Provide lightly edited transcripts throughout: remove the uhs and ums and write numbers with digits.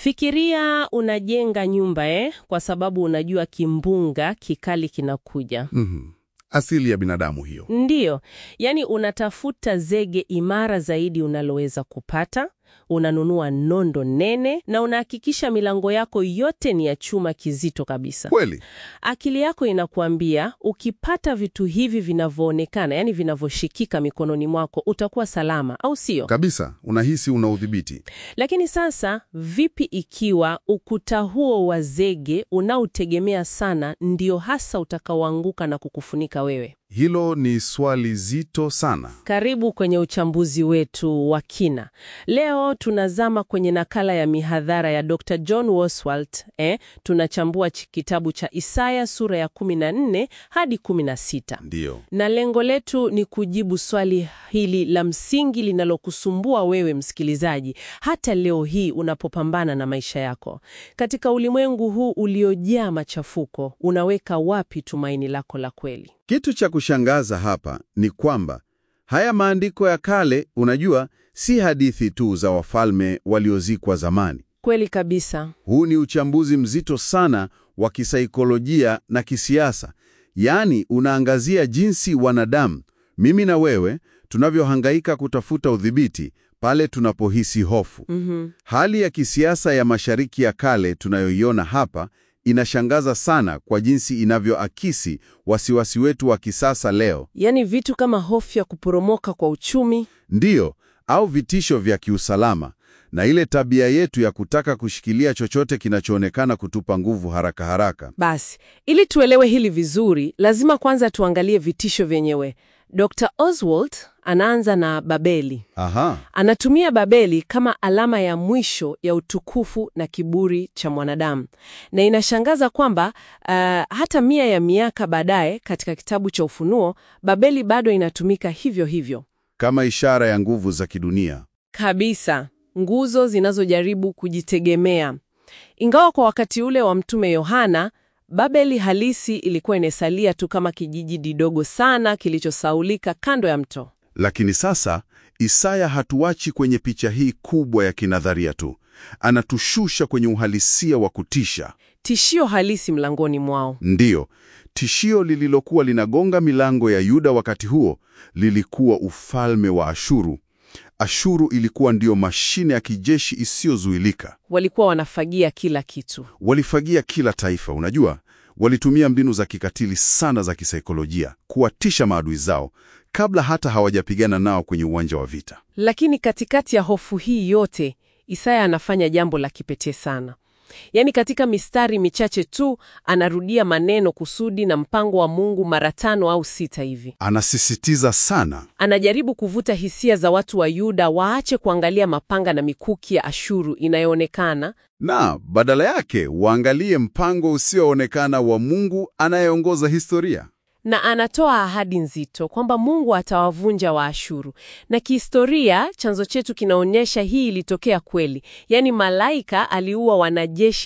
Fikiria unajenga nyumba kwa sababu unajua kimbunga kikali kinakuja. Asili ya binadamu hiyo. Ndiyo, yani unatafuta zege imara zaidi unaloweza kupata, unanunua nondo nene na unahakikisha milango yako yote ni ya chuma kizito kabisa. Kweli? Akili yako inakuambia ukipata vitu hivi vinavyoonekana, yani vinavyoshikika mikononi mwako, utakuwa salama, au sio? Kabisa, unahisi una udhibiti. Lakini sasa, vipi ikiwa ukuta huo wa zege unaotegemea sana ndio hasa utakaoanguka na kukufunika wewe? Hilo ni swali zito sana. Karibu kwenye uchambuzi wetu wa kina. Leo tunazama kwenye nakala ya mihadhara ya Dr. John Oswalt. Tunachambua kitabu cha Isaya sura ya 14 hadi 16. Ndiyo. Na lengo letu ni kujibu swali hili la msingi linalokusumbua wewe msikilizaji, hata leo hii unapopambana na maisha yako. Katika ulimwengu huu uliojaa machafuko, unaweka wapi tumaini lako la kweli? Kitu cha kushangaza hapa ni kwamba haya maandiko ya kale, unajua, si hadithi tu za wafalme waliozikwa zamani. Kweli kabisa. Huu ni uchambuzi mzito sana wa kisaikolojia na kisiasa. Yaani unaangazia jinsi wanadamu, mimi na wewe, tunavyohangaika kutafuta udhibiti pale tunapohisi hofu. Hali ya kisiasa ya Mashariki ya Kale tunayoiona hapa inashangaza sana kwa jinsi inavyoakisi wasiwasi wetu wa kisasa leo. Yaani vitu kama hofu ya kuporomoka kwa uchumi. Ndiyo, au vitisho vya kiusalama, na ile tabia yetu ya kutaka kushikilia chochote kinachoonekana kutupa nguvu haraka haraka. Basi, ili tuelewe hili vizuri, lazima kwanza tuangalie vitisho vyenyewe. Dr. Oswalt anaanza na Babeli. Anatumia Babeli kama alama ya mwisho ya utukufu na kiburi cha mwanadamu. Na inashangaza kwamba hata 100 ya miaka baadaye katika kitabu cha Ufunuo, Babeli bado inatumika hivyo hivyo. Kama ishara ya nguvu za kidunia. Kabisa, nguzo zinazojaribu kujitegemea. Ingawa kwa wakati ule wa Mtume Yohana, Babeli halisi ilikuwa inesalia tu kama kijiji didogo sana kilichosaulika kando ya mto. Lakini sasa, Isaya hatuachi kwenye picha hii kubwa ya kinadharia tu. Anatushusha kwenye uhalisia wa kutisha. Tishio halisi mlangoni mwao. Ndiyo, tishio lililokuwa linagonga milango ya Yuda wakati huo lilikuwa ufalme wa Ashuru. Ashuru ilikuwa ndiyo mashine ya kijeshi isiyozuilika. Walikuwa wanafagia kila kitu. Walifagia kila taifa, unajua. Walitumia mbinu za kikatili sana za kisaikolojia kuwatisha maadui zao kabla hata hawajapigana nao kwenye uwanja wa vita. Lakini katikati ya hofu hii yote, Isaya anafanya jambo la kipekee sana. Yaani katika mistari michache tu anarudia maneno kusudi na mpango wa Mungu mara 5 au 6 hivi. Anasisitiza sana. Anajaribu kuvuta hisia za watu wa Yuda waache kuangalia mapanga na mikuki ya Ashuru inayoonekana, na badala yake waangalie mpango usioonekana wa Mungu anayeongoza historia. Na anatoa ahadi nzito kwamba Mungu atawavunja Waashuru. Na kihistoria, chanzo chetu kinaonyesha hii ilitokea kweli. Yaani malaika aliua wanajeshi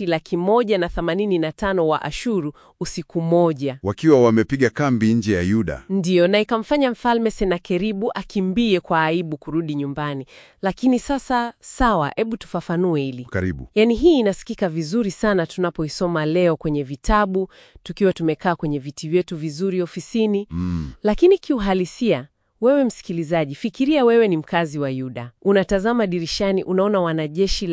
185,000 wa Ashuru usiku moja, wakiwa wamepiga kambi nje ya Yuda. Ndiyo, na ikamfanya mfalme Senakeribu akimbie kwa aibu kurudi nyumbani. Lakini sasa, sawa, hebu tufafanue hili. Karibu. Yaani hii inasikika vizuri sana tunapoisoma leo kwenye vitabu, tukiwa tumekaa kwenye viti vyetu vizuri ofisini. Lakini kiuhalisia, wewe msikilizaji, fikiria wewe ni mkazi wa Yuda. Unatazama dirishani, unaona wanajeshi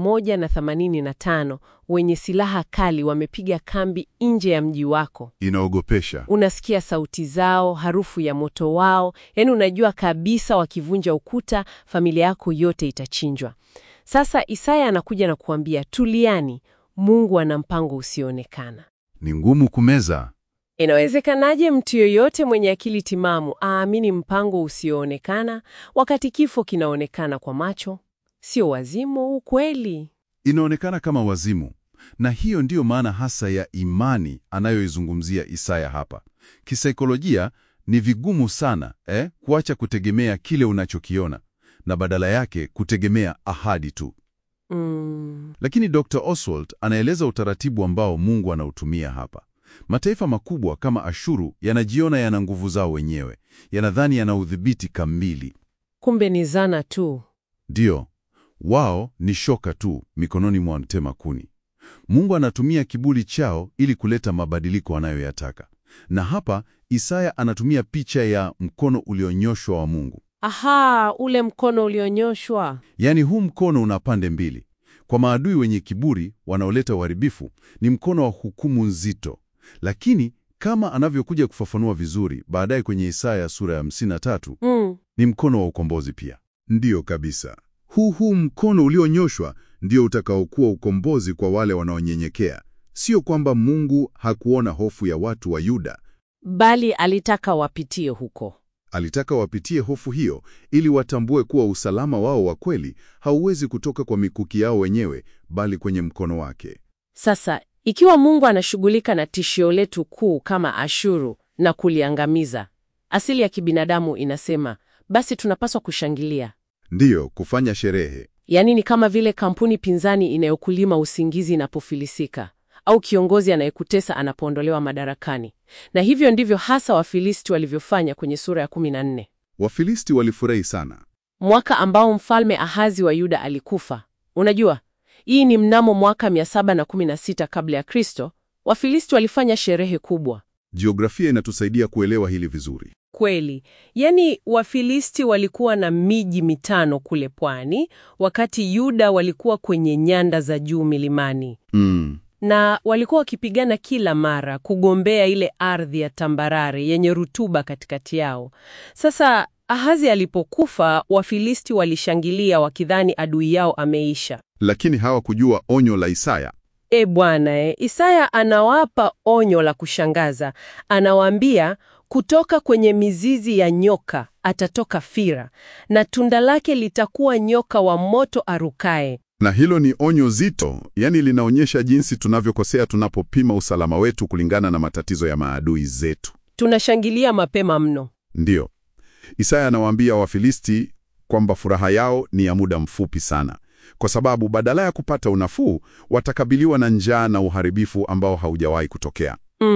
185,000 wenye silaha kali wamepiga kambi nje ya mji wako. Inaogopesha. Unasikia sauti zao, harufu ya moto wao, yaani unajua kabisa wakivunja ukuta, familia yako yote itachinjwa. Sasa Isaya anakuja na kuambia, tuliani, Mungu ana mpango usioonekana. Ni ngumu kumeza. Inawezekanaje mtu yoyote mwenye akili timamu aamini mpango usioonekana wakati kifo kinaonekana kwa macho? Sio wazimu, ukweli. Inaonekana kama wazimu. Na hiyo ndiyo maana hasa ya imani anayoizungumzia Isaya hapa. Kisaikolojia ni vigumu sana kuacha kutegemea kile unachokiona na badala yake kutegemea ahadi tu. Lakini Dr. Oswalt anaeleza utaratibu ambao Mungu anautumia hapa. Mataifa makubwa kama Ashuru yanajiona yana nguvu zao wenyewe, yanadhani yana udhibiti kamili. Kumbe ni zana tu. Ndio, Wao ni shoka tu mikononi mwa mtema kuni. Mungu anatumia kiburi chao ili kuleta mabadiliko anayoyataka. Na hapa Isaya anatumia picha ya mkono ulionyoshwa wa Mungu. Aha, ule mkono ulionyoshwa. Yaani huu mkono una pande mbili. Kwa maadui wenye kiburi wanaoleta uharibifu, ni mkono wa hukumu nzito. Lakini kama anavyokuja kufafanua vizuri baadaye kwenye Isaya sura ya 53, ni mkono wa ukombozi pia. Ndiyo kabisa. Huu mkono ulionyoshwa ndio utakaokuwa ukombozi kwa wale wanaonyenyekea. Sio kwamba Mungu hakuona hofu ya watu wa Yuda, bali alitaka wapitie huko. Alitaka wapitie hofu hiyo ili watambue kuwa usalama wao wa kweli hauwezi kutoka kwa mikuki yao wenyewe, bali kwenye mkono wake. Sasa, ikiwa Mungu anashughulika na tishio letu kuu kama Ashuru na kuliangamiza, asili ya kibinadamu inasema, basi tunapaswa kushangilia. Ndiyo, kufanya sherehe. Yaani ni kama vile kampuni pinzani inayokulima usingizi inapofilisika, au kiongozi anayekutesa anapoondolewa madarakani. Na hivyo ndivyo hasa Wafilisti walivyofanya kwenye sura ya 14. Wafilisti walifurahi sana. Mwaka ambao mfalme Ahazi wa Yuda alikufa. Unajua, hii ni mnamo mwaka 716 kabla ya Kristo. Wafilisti walifanya sherehe kubwa. Jiografia inatusaidia kuelewa hili vizuri. Kweli. Yaani Wafilisti walikuwa na miji mitano kule pwani, wakati Yuda walikuwa kwenye nyanda za juu milimani. Na walikuwa wakipigana kila mara kugombea ile ardhi ya tambarare yenye rutuba katikati yao. Sasa Ahazi alipokufa, Wafilisti walishangilia wakidhani adui yao ameisha. Lakini hawakujua onyo la Isaya. Bwana, Isaya anawapa onyo la kushangaza. Anawaambia, kutoka kwenye mizizi ya nyoka atatoka fira, na tunda lake litakuwa nyoka wa moto arukae. Na hilo ni onyo zito, yani linaonyesha jinsi tunavyokosea tunapopima usalama wetu kulingana na matatizo ya maadui zetu. Tunashangilia mapema mno. Ndiyo. Isaya anawaambia Wafilisti kwamba furaha yao ni ya muda mfupi sana, kwa sababu badala ya kupata unafuu, watakabiliwa na njaa na uharibifu ambao haujawahi kutokea.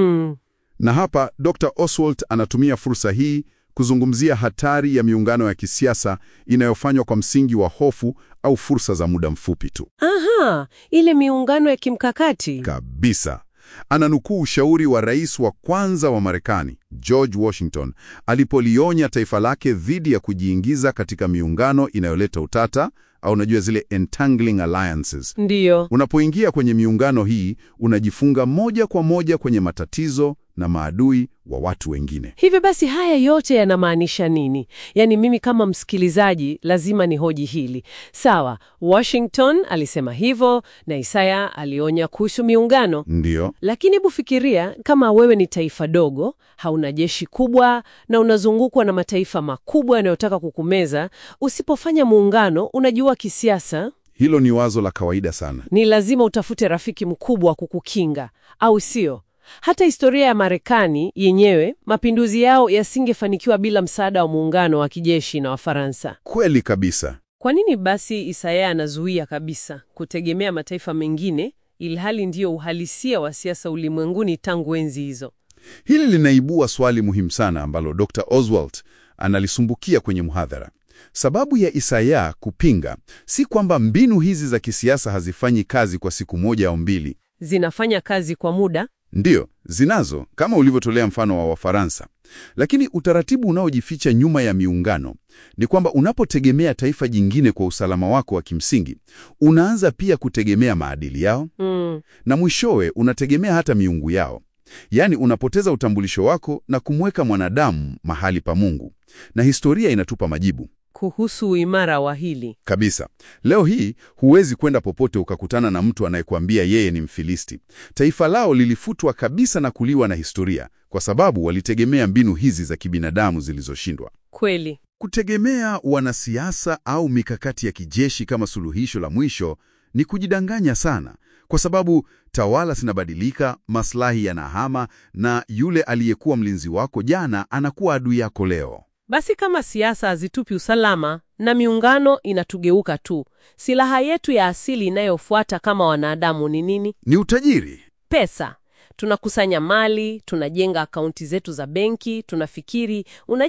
Na hapa Dr. Oswald anatumia fursa hii kuzungumzia hatari ya miungano ya kisiasa inayofanywa kwa msingi wa hofu au fursa za muda mfupi tu. Aha, ile miungano ya kimkakati. Kabisa. Ananukuu ushauri wa rais wa kwanza wa Marekani, George Washington, alipolionya taifa lake dhidi ya kujiingiza katika miungano inayoleta utata, au unajua zile entangling alliances. Ndiyo. Unapoingia kwenye miungano hii, unajifunga moja kwa moja kwenye matatizo na maadui wa watu wengine. Hivi basi haya yote yanamaanisha nini? Yaani mimi kama msikilizaji lazima nihoji hili. Sawa, Washington alisema hivyo na Isaya alionya kuhusu miungano. Ndiyo. Lakini hebu fikiria kama wewe ni taifa dogo, hauna jeshi kubwa na unazungukwa na mataifa makubwa yanayotaka kukumeza. Usipofanya muungano, unajua kisiasa, hilo ni wazo la kawaida sana. Ni lazima utafute rafiki mkubwa wa kukukinga, au sio? Hata historia ya Marekani yenyewe, mapinduzi yao yasingefanikiwa bila msaada wa muungano wa kijeshi na Wafaransa. Kweli kabisa. Kwa nini basi Isaya anazuia kabisa kutegemea mataifa mengine, ilhali ndiyo uhalisia wa siasa ulimwenguni tangu enzi hizo? Hili linaibua swali muhimu sana ambalo Dr. Oswald analisumbukia kwenye mhadhara. Sababu ya Isaya kupinga si kwamba mbinu hizi za kisiasa hazifanyi kazi kwa siku moja au mbili. Zinafanya kazi kwa muda. Ndiyo, zinazo, kama ulivyotolea mfano wa Wafaransa. Lakini utaratibu unaojificha nyuma ya miungano ni kwamba unapotegemea taifa jingine kwa usalama wako wa kimsingi, unaanza pia kutegemea maadili yao, na mwishowe unategemea hata miungu yao. Yaani unapoteza utambulisho wako na kumweka mwanadamu mahali pa Mungu. Na historia inatupa majibu kuhusu uimara wa hili. Kabisa. Leo hii huwezi kwenda popote ukakutana na mtu anayekuambia yeye ni Mfilisti. Taifa lao lilifutwa kabisa na kuliwa na historia kwa sababu walitegemea mbinu hizi za kibinadamu zilizoshindwa. Kweli. Kutegemea wanasiasa au mikakati ya kijeshi kama suluhisho la mwisho ni kujidanganya sana, kwa sababu tawala zinabadilika, maslahi yanahama, na yule aliyekuwa mlinzi wako jana anakuwa adui yako leo. Basi kama siasa hazitupi usalama na miungano inatugeuka tu, silaha yetu ya asili inayofuata kama wanadamu ni nini? Ni utajiri. Pesa. Tunakusanya mali, tunajenga akaunti zetu za benki, tunafikiri, unajua,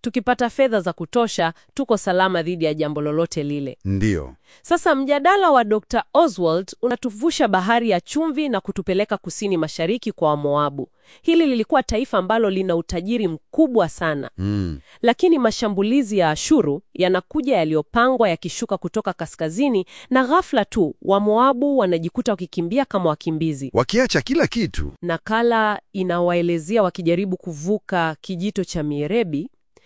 Tukipata fedha za kutosha, tuko salama dhidi ya jambo lolote lile. Ndiyo. Sasa mjadala wa Dr. Oswald unatuvusha bahari ya chumvi na kutupeleka kusini mashariki kwa Wamoabu. Hili lilikuwa taifa ambalo lina utajiri mkubwa sana. Lakini mashambulizi ya Ashuru yanakuja yaliyopangwa yakishuka kutoka kaskazini, na ghafla tu Wamoabu wanajikuta wakikimbia kama wakimbizi. Wakiacha kila kitu. Nakala inawaelezea wakijaribu kuvuka kijito cha Mierebi,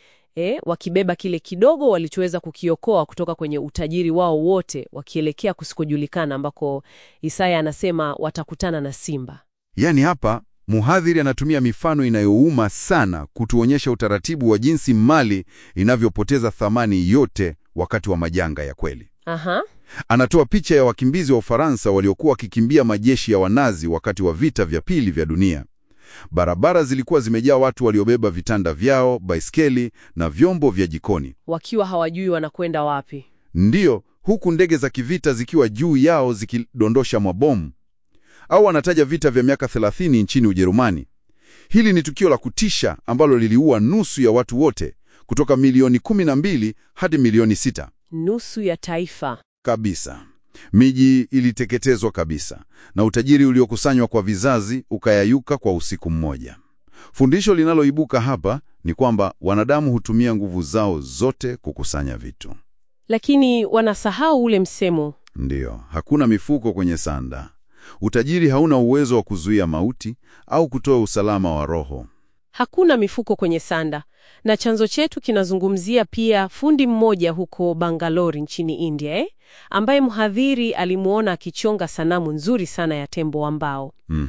wakibeba kile kidogo walichoweza kukiokoa kutoka kwenye utajiri wao wote, wakielekea kusikojulikana ambako Isaya anasema watakutana na simba. Yaani hapa mhadhiri anatumia mifano inayouma sana kutuonyesha utaratibu wa jinsi mali inavyopoteza thamani yote wakati wa majanga ya kweli. Anatoa picha ya wakimbizi wa Ufaransa waliokuwa wakikimbia majeshi ya Wanazi wakati wa vita vya pili vya dunia. Barabara zilikuwa zimejaa watu waliobeba vitanda vyao, baiskeli na vyombo vya jikoni, wakiwa hawajui wanakwenda wapi. Ndiyo, huku ndege za kivita zikiwa juu yao zikidondosha mabomu. Au anataja vita vya miaka 30 nchini Ujerumani. Hili ni tukio la kutisha ambalo liliua nusu ya watu wote, kutoka milioni 12 hadi milioni 6. Nusu ya taifa. Kabisa. Miji iliteketezwa kabisa, na utajiri uliokusanywa kwa vizazi ukayayuka kwa usiku mmoja. Fundisho linaloibuka hapa ni kwamba wanadamu hutumia nguvu zao zote kukusanya vitu. Lakini wanasahau ule msemo. Ndiyo, hakuna mifuko kwenye sanda. Utajiri hauna uwezo wa kuzuia mauti au kutoa usalama wa roho. Hakuna mifuko kwenye sanda. Na chanzo chetu kinazungumzia pia fundi mmoja huko Bangalore nchini India, ambaye mhadhiri alimuona akichonga sanamu nzuri sana ya tembo wa mbao.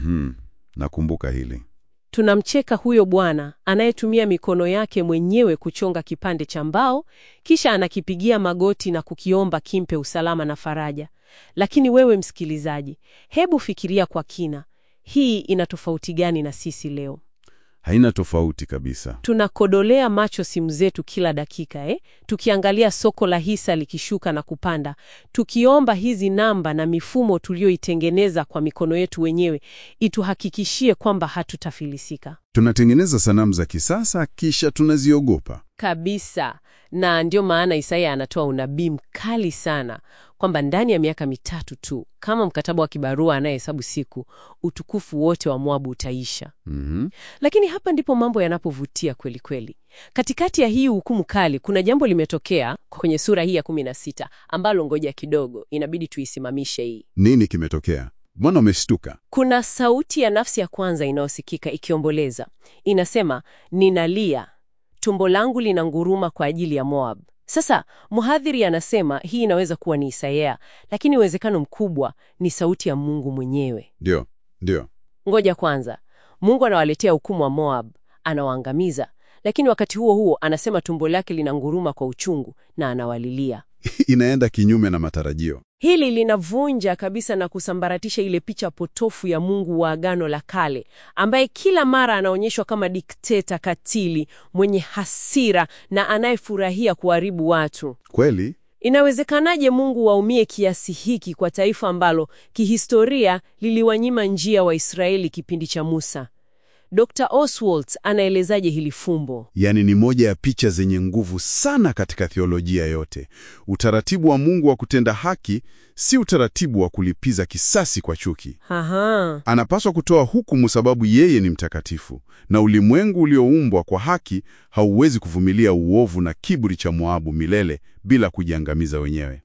Nakumbuka hili. Tunamcheka huyo bwana anayetumia mikono yake mwenyewe kuchonga kipande cha mbao, kisha anakipigia magoti na kukiomba kimpe usalama na faraja. Lakini wewe msikilizaji, hebu fikiria kwa kina. Hii ina tofauti gani na sisi leo? Haina tofauti kabisa. Tunakodolea macho simu zetu kila dakika, tukiangalia soko la hisa likishuka na kupanda, tukiomba hizi namba na mifumo tulioitengeneza kwa mikono yetu wenyewe ituhakikishie kwamba hatutafilisika. Tunatengeneza sanamu za kisasa kisha tunaziogopa. Kabisa. Na ndio maana Isaya anatoa unabii mkali sana kwamba ndani ya miaka 3 tu, kama mkataba wa kibarua anayehesabu siku, utukufu wote wa Moabu utaisha. Lakini hapa ndipo mambo yanapovutia kweli kweli. Katikati ya hii hukumu kali, kuna jambo limetokea kwenye sura hii ya 16 ambalo ngoja kidogo, inabidi tuisimamishe hii. Nini kimetokea? Mbona umeshtuka? Kuna sauti ya nafsi ya kwanza inayosikika ikiomboleza. Inasema, ninalia, tumbo langu linanguruma kwa ajili ya Moab. Sasa mhadhiri anasema hii inaweza kuwa ni Isaya, lakini uwezekano mkubwa ni sauti ya Mungu mwenyewe. Ndio. Ngoja kwanza. Mungu anawaletea hukumu wa Moab, anawaangamiza, lakini wakati huo huo anasema tumbo lake linanguruma kwa uchungu na anawalilia. Inaenda kinyume na matarajio. Hili linavunja kabisa na kusambaratisha ile picha potofu ya Mungu wa Agano la Kale, ambaye kila mara anaonyeshwa kama dikteta katili, mwenye hasira na anayefurahia kuharibu watu. Kweli? Inawezekanaje Mungu waumie kiasi hiki kwa taifa ambalo kihistoria liliwanyima njia wa Israeli kipindi cha Musa? Dr. Oswald anaelezaje hili fumbo? Yaani ni moja ya picha zenye nguvu sana katika theolojia yote. Utaratibu wa Mungu wa kutenda haki si utaratibu wa kulipiza kisasi kwa chuki. Anapaswa kutoa hukumu sababu yeye ni mtakatifu, na ulimwengu ulioumbwa kwa haki hauwezi kuvumilia uovu na kiburi cha Moabu milele bila kujiangamiza wenyewe.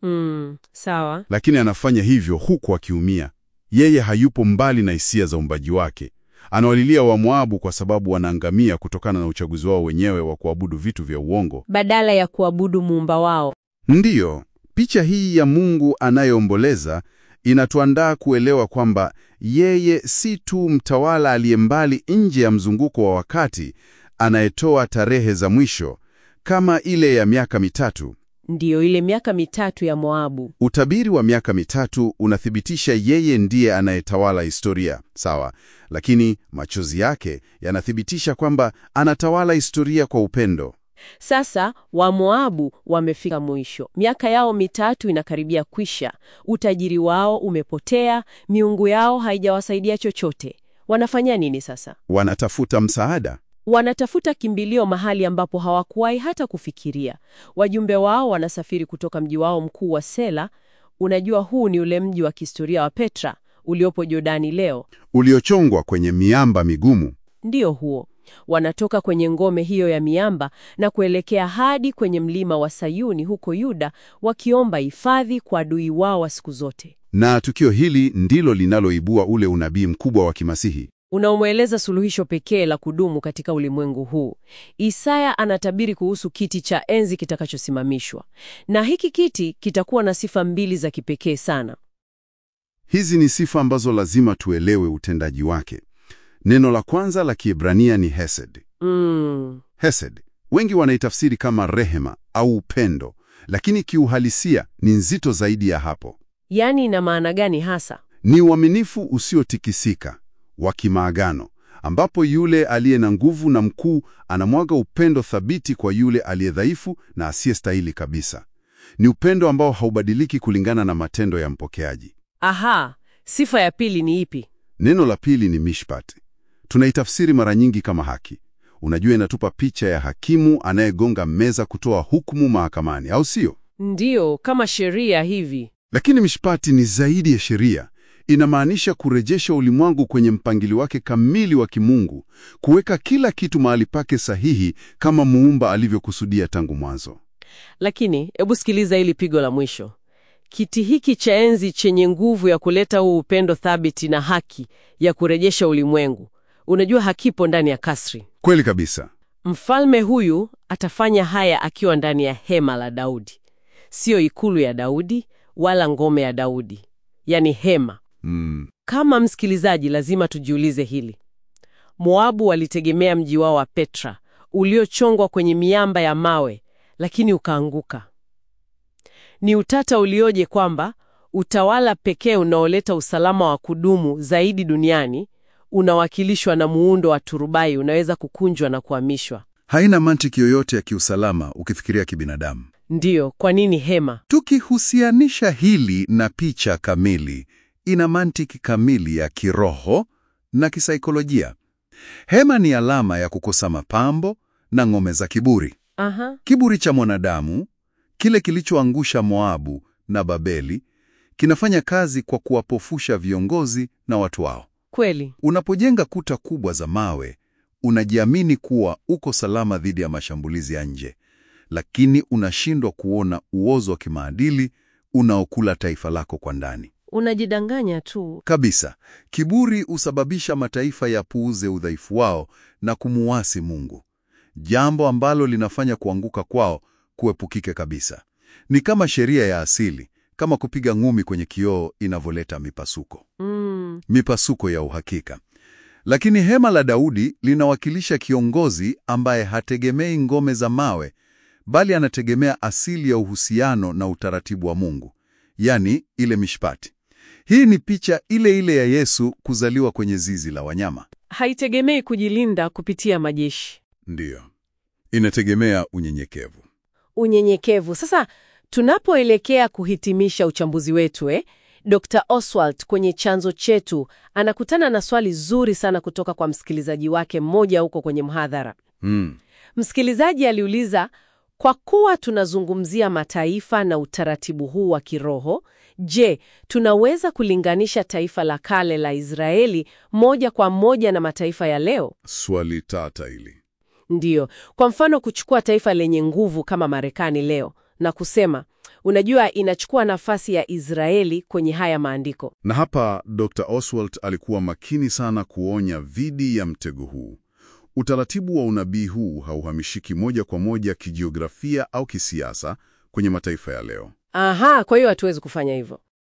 Sawa. Lakini anafanya hivyo huku akiumia. Yeye hayupo mbali na hisia za uumbaji wake. Anawalilia wa Moabu kwa sababu wanaangamia kutokana na uchaguzi wao wenyewe wa kuabudu vitu vya uongo badala ya kuabudu muumba wao. Ndiyo, picha hii ya Mungu anayeomboleza inatuandaa kuelewa kwamba yeye si tu mtawala aliyembali nje ya mzunguko wa wakati, anayetoa tarehe za mwisho kama ile ya miaka 3. Ndiyo, ile miaka 3 ya Moabu. Utabiri wa miaka 3 unathibitisha yeye ndiye anayetawala historia, sawa, lakini machozi yake yanathibitisha kwamba anatawala historia kwa upendo. Sasa wa Moabu wamefika mwisho. Miaka yao 3 inakaribia kwisha. Utajiri wao umepotea, miungu yao haijawasaidia chochote. Wanafanya nini sasa? Wanatafuta msaada. Wanatafuta kimbilio mahali ambapo hawakuwahi hata kufikiria. Wajumbe wao wanasafiri kutoka mji wao mkuu wa Sela. Unajua, huu ni ule mji wa kihistoria wa Petra uliopo Jordani leo, uliochongwa kwenye miamba migumu. Ndiyo huo. Wanatoka kwenye ngome hiyo ya miamba na kuelekea hadi kwenye mlima wa Sayuni huko Yuda, wakiomba hifadhi kwa adui wao wa siku zote. Na tukio hili ndilo linaloibua ule unabii mkubwa wa kimasihi unaomweleza suluhisho pekee la kudumu katika ulimwengu huu. Isaya anatabiri kuhusu kiti cha enzi kitakachosimamishwa, na hiki kiti kitakuwa na sifa mbili za kipekee sana. Hizi ni sifa ambazo lazima tuelewe utendaji wake. Neno la kwanza la Kiebrania ni hesed. Hesed, wengi wanaitafsiri kama rehema au upendo, lakini kiuhalisia ni nzito zaidi ya hapo. Yaani ina maana gani hasa? Ni uaminifu usiotikisika wa kimaagano, ambapo yule aliye na nguvu na mkuu anamwaga upendo thabiti kwa yule aliye dhaifu na asiyestahili kabisa. Ni upendo ambao haubadiliki kulingana na matendo ya mpokeaji. Aha, sifa ya pili ni ipi? Neno la pili ni mishpat. Tunaitafsiri mara nyingi kama haki. Unajua, inatupa picha ya hakimu anayegonga meza kutoa hukumu mahakamani, au sio? Ndiyo, kama sheria hivi. Lakini mishpati ni zaidi ya sheria. Inamaanisha kurejesha ulimwengu kwenye mpangilio wake kamili wa kimungu, kuweka kila kitu mahali pake sahihi kama Muumba alivyokusudia tangu mwanzo. Lakini hebu sikiliza hili pigo la mwisho. Kiti hiki cha enzi chenye nguvu ya kuleta huu upendo thabiti na haki ya kurejesha ulimwengu, unajua, hakipo ndani ya kasri. Kweli kabisa. Mfalme huyu atafanya haya akiwa ndani ya hema la Daudi. Sio ikulu ya Daudi wala ngome ya Daudi. Yaani hema. Kama msikilizaji, lazima tujiulize hili. Moabu walitegemea mji wao wa Petra uliochongwa kwenye miamba ya mawe, lakini ukaanguka. Ni utata ulioje kwamba utawala pekee unaoleta usalama wa kudumu zaidi duniani unawakilishwa na muundo wa turubai unaweza kukunjwa na kuhamishwa. Haina mantiki yoyote ya kiusalama ukifikiria kibinadamu. Ndiyo, kwa nini hema? Tukihusianisha hili na picha kamili, ina mantiki kamili ya kiroho na kisaikolojia. Hema ni alama ya kukosa mapambo na ngome za kiburi. Kiburi cha mwanadamu, kile kilichoangusha Moabu na Babeli, kinafanya kazi kwa kuwapofusha viongozi na watu wao. Kweli. Unapojenga kuta kubwa za mawe, unajiamini kuwa uko salama dhidi ya mashambulizi ya nje, lakini unashindwa kuona uozo wa kimaadili unaokula taifa lako kwa ndani. Unajidanganya tu. Kabisa. Kiburi husababisha mataifa yapuuze udhaifu wao na kumuasi Mungu, jambo ambalo linafanya kuanguka kwao kuepukike kabisa. Ni kama sheria ya asili, kama kupiga ngumi kwenye kioo inavyoleta mipasuko. Mipasuko ya uhakika. Lakini hema la Daudi linawakilisha kiongozi ambaye hategemei ngome za mawe, bali anategemea asili ya uhusiano na utaratibu wa Mungu, yani ile mishpati. Hii ni picha ile ile ya Yesu kuzaliwa kwenye zizi la wanyama. Haitegemei kujilinda kupitia majeshi. Ndiyo. Inategemea unyenyekevu. Unyenyekevu. Sasa tunapoelekea kuhitimisha uchambuzi wetu, Dr. Oswald kwenye chanzo chetu anakutana na swali zuri sana kutoka kwa msikilizaji wake mmoja huko kwenye mhadhara. Msikilizaji aliuliza, kwa kuwa tunazungumzia mataifa na utaratibu huu wa kiroho, je, tunaweza kulinganisha taifa la kale la Israeli moja kwa moja na mataifa ya leo? Swali tata hili. Ndiyo. Kwa mfano, kuchukua taifa lenye nguvu kama Marekani leo na kusema, unajua, inachukua nafasi ya Israeli kwenye haya maandiko. Na hapa Dr. Oswald alikuwa makini sana kuonya dhidi ya mtego huu. Utaratibu wa unabii huu hauhamishiki moja kwa moja kijiografia au kisiasa kwenye mataifa ya leo. Aha, kwa hiyo hatuwezi kufanya hivyo.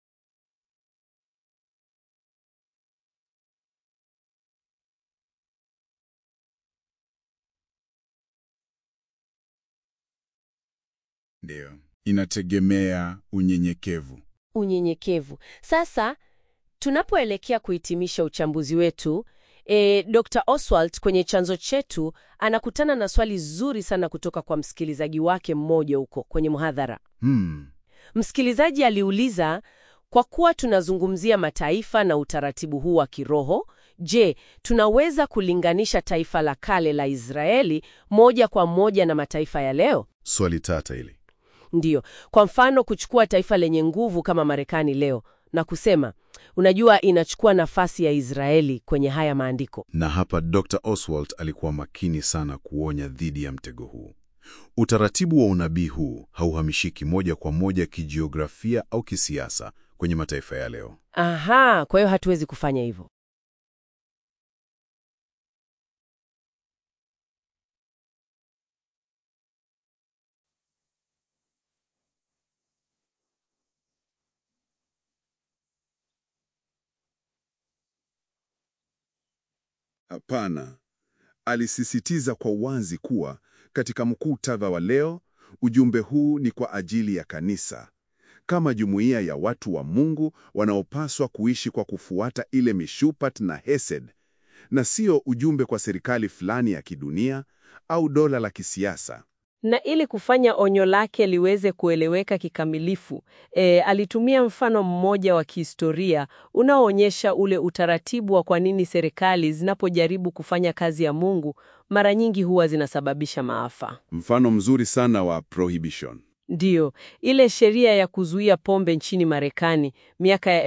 Ndiyo. Inategemea unyenyekevu. Unyenyekevu. Sasa tunapoelekea kuhitimisha uchambuzi wetu, Dr. Oswald kwenye chanzo chetu anakutana na swali zuri sana kutoka kwa msikilizaji wake mmoja huko kwenye mhadhara. Msikilizaji aliuliza, kwa kuwa tunazungumzia mataifa na utaratibu huu wa kiroho, Je, tunaweza kulinganisha taifa la kale la Israeli moja kwa moja na mataifa ya leo? Swali tata hili. Ndiyo. Kwa mfano, kuchukua taifa lenye nguvu kama Marekani leo na kusema, unajua, inachukua nafasi ya Israeli kwenye haya maandiko. Na hapa Dr. Oswald alikuwa makini sana kuonya dhidi ya mtego huu. Utaratibu wa unabii huu hauhamishiki moja kwa moja kijiografia au kisiasa kwenye mataifa ya leo. Aha, kwa hiyo hatuwezi kufanya hivyo. Hapana. Alisisitiza kwa wazi kuwa katika muktadha wa leo, ujumbe huu ni kwa ajili ya kanisa, kama jumuiya ya watu wa Mungu wanaopaswa kuishi kwa kufuata ile mishupat na hesed, na sio ujumbe kwa serikali fulani ya kidunia au dola la kisiasa. Na ili kufanya onyo lake liweze kueleweka kikamilifu, alitumia mfano mmoja wa kihistoria unaoonyesha ule utaratibu wa kwa nini serikali zinapojaribu kufanya kazi ya Mungu mara nyingi huwa zinasababisha maafa. Mfano mzuri sana wa prohibition. Ndiyo, ile sheria ya kuzuia pombe nchini Marekani miaka ya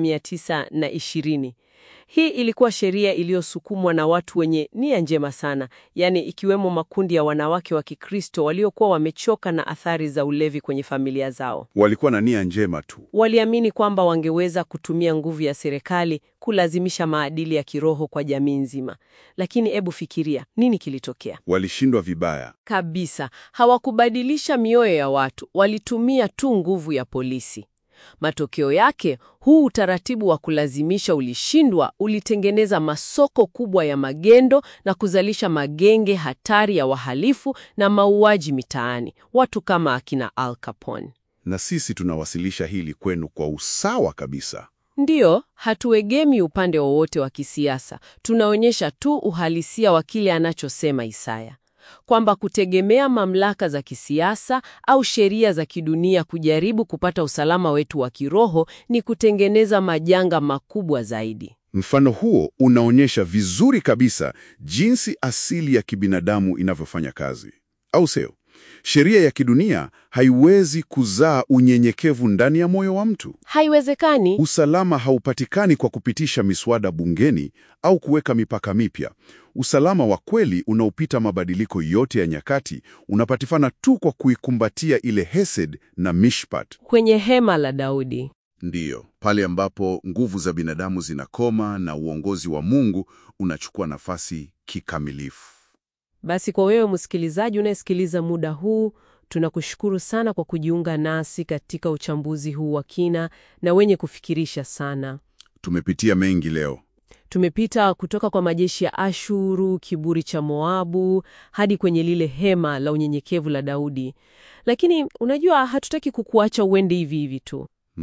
1920. Hii ilikuwa sheria iliyosukumwa na watu wenye nia njema sana, yani ikiwemo makundi ya wanawake wa Kikristo waliokuwa wamechoka na athari za ulevi kwenye familia zao. Walikuwa na nia njema tu. Waliamini kwamba wangeweza kutumia nguvu ya serikali kulazimisha maadili ya kiroho kwa jamii nzima. Lakini ebu fikiria, nini kilitokea? Walishindwa vibaya Kabisa. Hawakubadilisha mioyo ya watu, walitumia tu nguvu ya polisi. Matokeo yake, huu utaratibu wa kulazimisha ulishindwa, ulitengeneza masoko kubwa ya magendo na kuzalisha magenge hatari ya wahalifu na mauaji mitaani, watu kama akina Al Capone. Na sisi tunawasilisha hili kwenu kwa usawa kabisa. Ndiyo, hatuegemi upande wowote wa kisiasa, tunaonyesha tu uhalisia wa kile anachosema Isaya, kwamba kutegemea mamlaka za kisiasa au sheria za kidunia kujaribu kupata usalama wetu wa kiroho ni kutengeneza majanga makubwa zaidi. Mfano huo unaonyesha vizuri kabisa jinsi asili ya kibinadamu inavyofanya kazi, au sio? Sheria ya kidunia haiwezi kuzaa unyenyekevu ndani ya moyo wa mtu. Haiwezekani. Usalama haupatikani kwa kupitisha miswada bungeni au kuweka mipaka mipya. Usalama wa kweli unaopita mabadiliko yote ya nyakati unapatikana tu kwa kuikumbatia ile hesed na mishpat Kwenye hema la Daudi. Ndiyo, pale ambapo nguvu za binadamu zinakoma na uongozi wa Mungu unachukua nafasi kikamilifu. Basi kwa wewe msikilizaji unayesikiliza muda huu, tunakushukuru sana kwa kujiunga nasi katika uchambuzi huu wa kina na wenye kufikirisha sana. Tumepitia mengi leo. Tumepita kutoka kwa majeshi ya Ashuru, kiburi cha Moabu, hadi kwenye lile hema la unyenyekevu la Daudi. Lakini unajua, hatutaki kukuacha uende hivi hivi tu.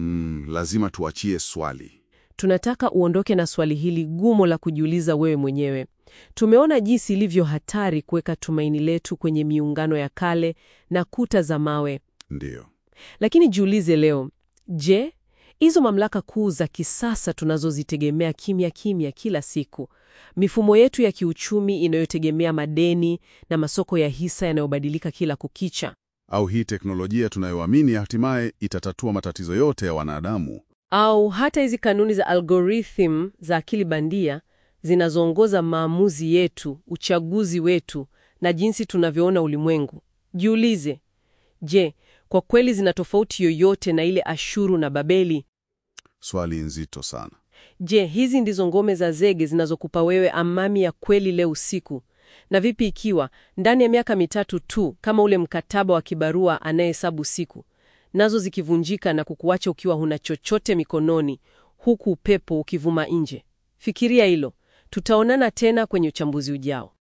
Lazima tuachie swali. Tunataka uondoke na swali hili gumu la kujiuliza wewe mwenyewe. Tumeona jinsi ilivyo hatari kuweka tumaini letu kwenye miungano ya kale na kuta za mawe. Ndiyo. Lakini jiulize leo, je, hizo mamlaka kuu za kisasa tunazozitegemea kimya kimya kila siku, mifumo yetu ya kiuchumi inayotegemea madeni na masoko ya hisa yanayobadilika kila kukicha, Au hii teknolojia tunayoamini hatimaye itatatua matatizo yote ya wanadamu, au hata hizi kanuni za algorithm za akili bandia zinazoongoza maamuzi yetu, uchaguzi wetu na jinsi tunavyoona ulimwengu. Jiulize, je, kwa kweli zina tofauti yoyote na ile Ashuru na Babeli? swali nzito sana. Je, hizi ndizo ngome za zege zinazokupa wewe amani ya kweli leo usiku? Na vipi ikiwa ndani ya miaka 3 tu, kama ule mkataba wa kibarua anayehesabu siku, nazo zikivunjika na kukuacha ukiwa huna chochote mikononi, huku upepo ukivuma nje? Fikiria hilo. Tutaonana tena kwenye uchambuzi ujao.